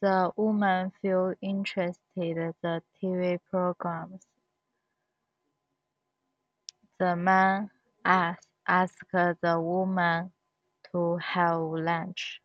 the woman feel interested the TV programs. The man asked the woman to have lunch.